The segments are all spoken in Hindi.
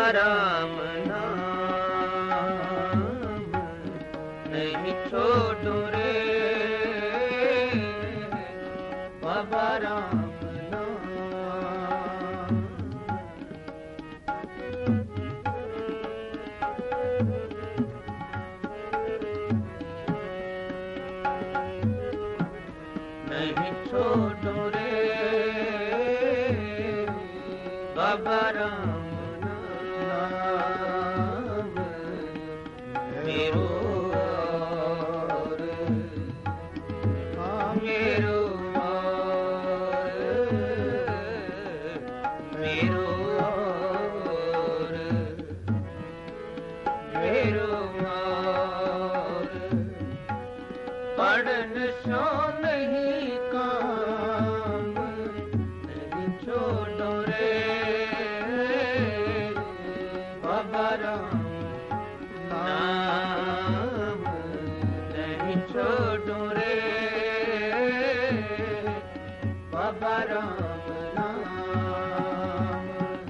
राम नाम नहीं छोड़ू रे बाबा राम नहीं छोड़ू रे बाबा राम नाम मेरो और मेरो और मेरो और मेरो और पढ़न सो नहीं काम नहीं छोड़ो रे बाबा राम नाम नहीं छोड़ो रे बाबा राम नाम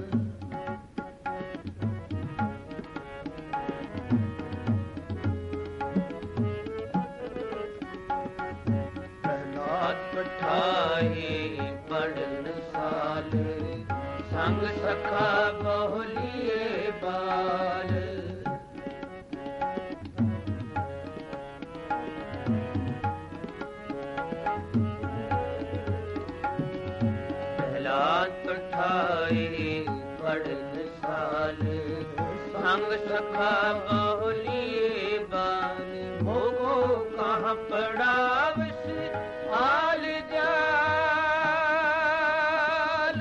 प्रहलाद पठाए बड़न साल संग सखा बहुलिए बाल प्रहलाद पठाए बड़न साल संग सखा बहुलिए बाल मोगो कहाँ पड़ावस आल जाल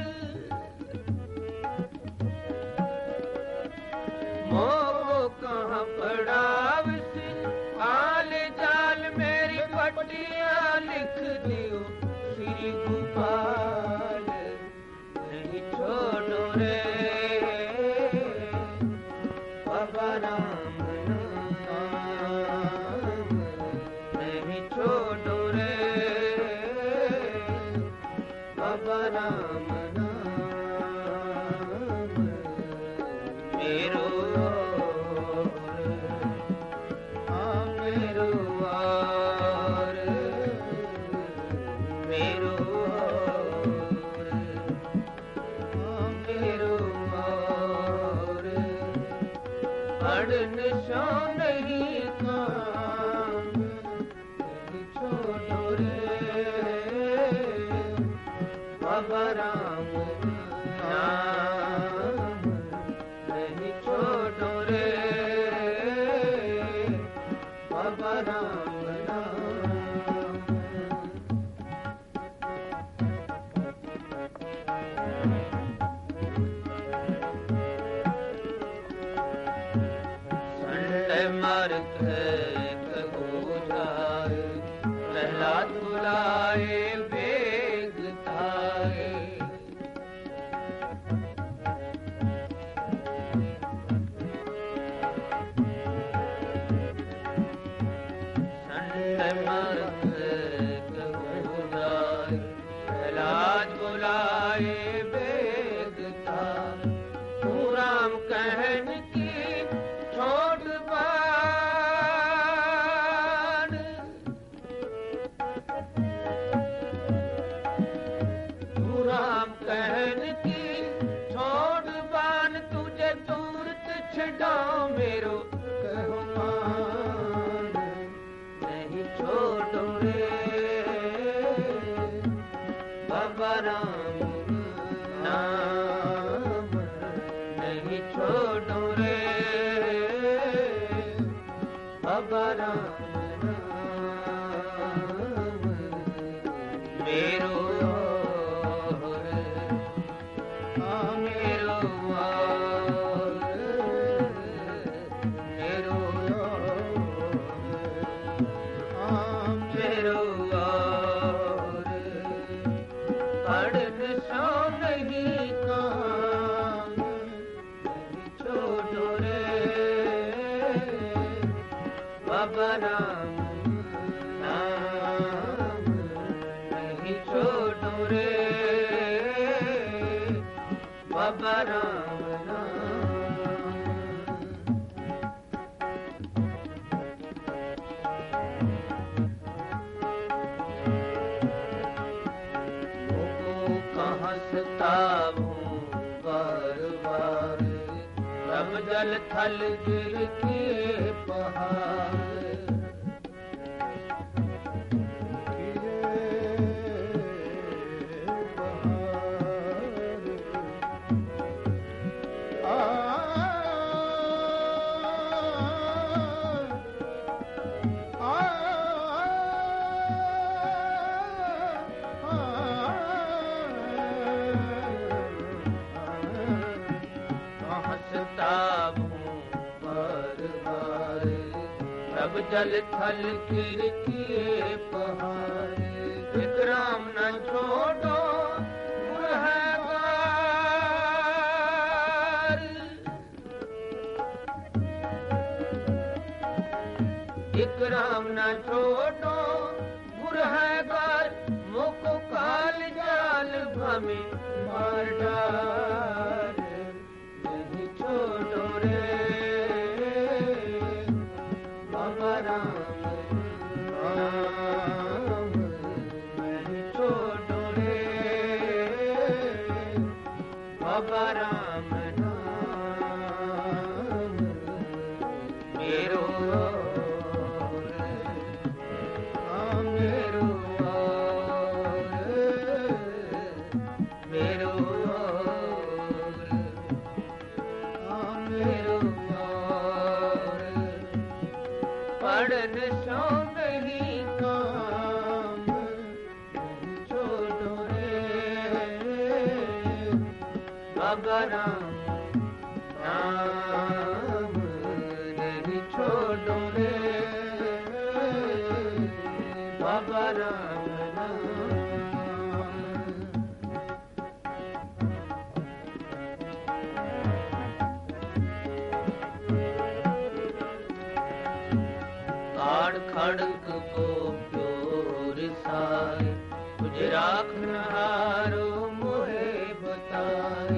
मोगो कहाँ पड़ावस आल जाल मेरी पटियाँ लिख दियो श्री गोपाल नहीं छोड़ो रे बाबा राम नाम नहीं छोड़ो रे बाबा राम नाम मेरो मेरो और मेरो मेरो और पढ़न सो नहीं काम नहीं छोड़ो रे बाबा राम नाम नहीं छोड़ो रे बाबा राम नाम संड मार्ग कहो जाए प्रहलाद बुलाए वेग थाए संड मार्ग कहो जाए प्रहलाद बुलाए वेग थाए तू राम कहन की छोड़ बाण तू राम कहन की छोड़ बाण तुझे तुरत छड़ाओ मेरो कहो मान नहीं छोड़ो रे बाबा राम नाम नहीं छोड़ो रे बाबा राम नाम मेरो और मेरो और मेरो मेरो और पढ़न सो नहीं काम नहीं छोड़ो रे बाबा राम नाम नहीं छोड़ो रे बाबा राम नाम कहाँ सताऊं बार बार, तब जल थल गिर के पहाड़। जल थल गिर के पहाड़, विक्रम न छोड़ो गुरहगार, विक्रम न छोड़ो गुरहगार, मुख काल जाल भमी मार डाल, नहीं छोड़ो रे राम राम, नहीं छोड़ो रे बाबा राम नाम, मेरो मेरो मेरो मेरो पढ़न सो नहीं काम, नहीं छोड़ो रे बाबा राम नाम, नहीं छोड़ो रे बाबा राम नाम। खड़क को प्योर साए, कुछ राखन हारो मोहे बताए,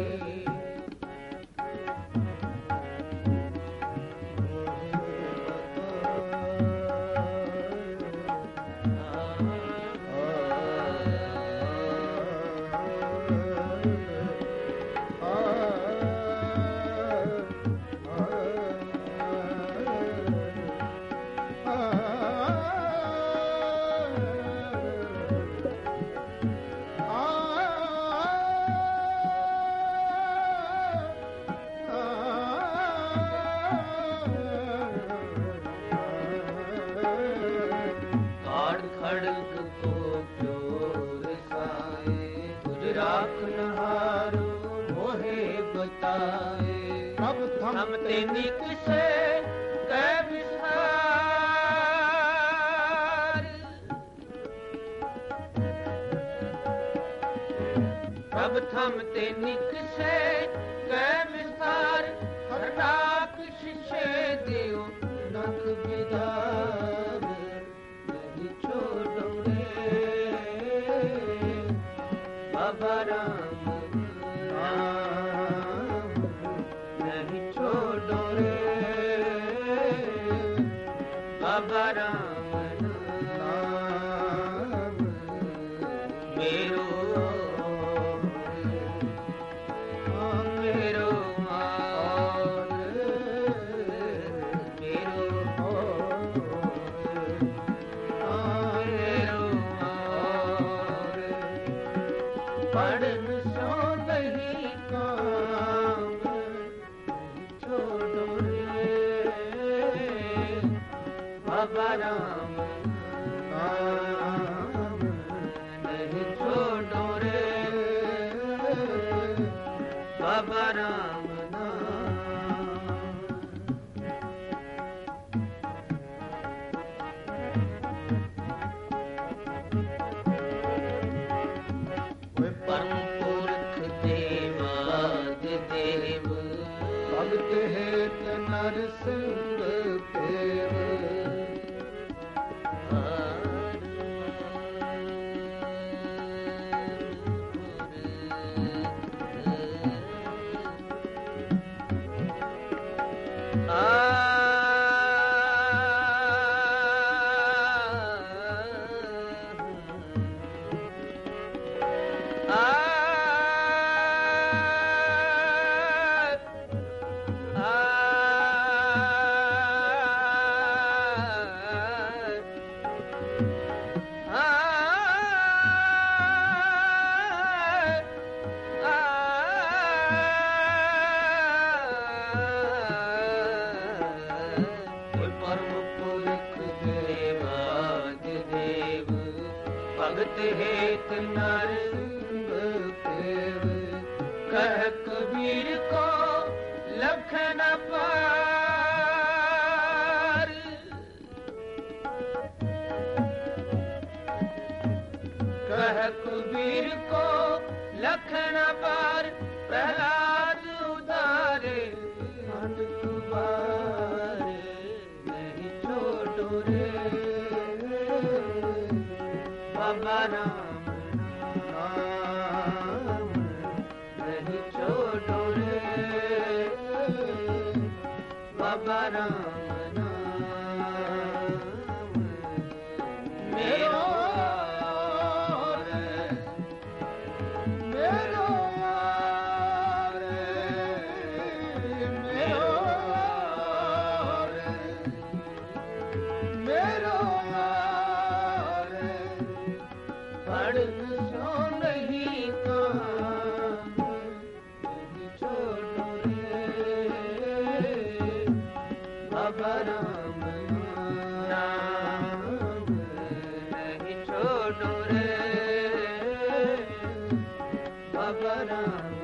हम तेनिक से कै विसार, अब थम तेनिक से कै विसार, हरनाक शिष्य दियो नख बिदार, नहीं छोड़ो रे बाबा राम बाबा राम नाम, मेरो मेरो मेरो पढ़न सो नहीं काम, छोड़ो रे बाबा राम नाम, नहीं छोड़ो रे बाबा राम नाम। परम पुरख देवाद देव, भगत हेत नर सिंह देव, लखन पार प्रहलाद उधारे अंत तुम्हारे नहीं छोड़ो रे बाबा राम नाम नहीं छोड़ो रे बाबा राम नाम मेरो बाबा राम नाम नहीं छोड़ो रे बाबा राम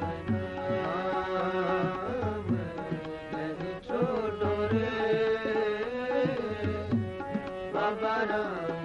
नाम नहीं छोड़ो रे बाबा राम